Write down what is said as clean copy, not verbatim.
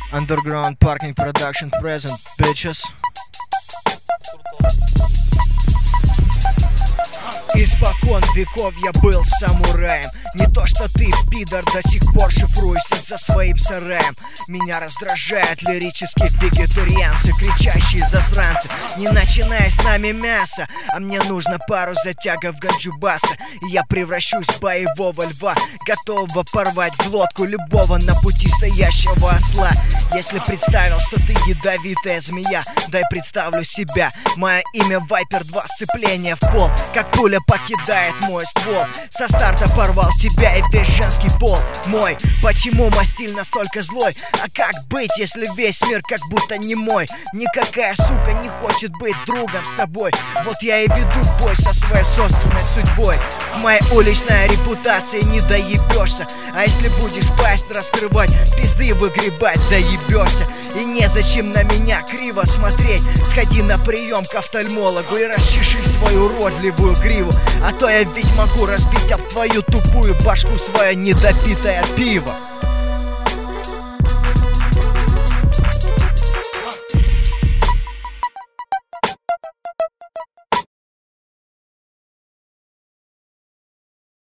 Underground Parking Production present, bitches. Испокон веков я был самураем. Не то что ты, пидор, до сих пор шифруешься за своим сараем. Меня раздражают лирические вегетарианцы, кричащие засранцы. Не начиная с нами мясо, а мне нужно пару затягов ганджубаса, и я превращусь в боевого льва, готового порвать глотку любого на пути стоящего осла. Если представил, что ты ядовитая змея, дай представлю себя. Мое имя Вайпер 2, сцепление в пол, как пуля покидает мой ствол. Со старта порвал тебя и весь женский пол мой. Почему мой стиль настолько злой? А как быть, если весь мир как будто не мой? Никакая сука не хочет быть другом с тобой. Вот я и веду бой со своей собственной судьбой. К моей уличной репутации не доебешься. А если будешь пасть раскрывать, пизды выгребать, заебешься. И незачем на меня криво смотреть. Сходи на прием к офтальмологу и расчеши свою уродливую гриву. А то я ведь могу разбить об твою тупую башку свое недопитое пиво.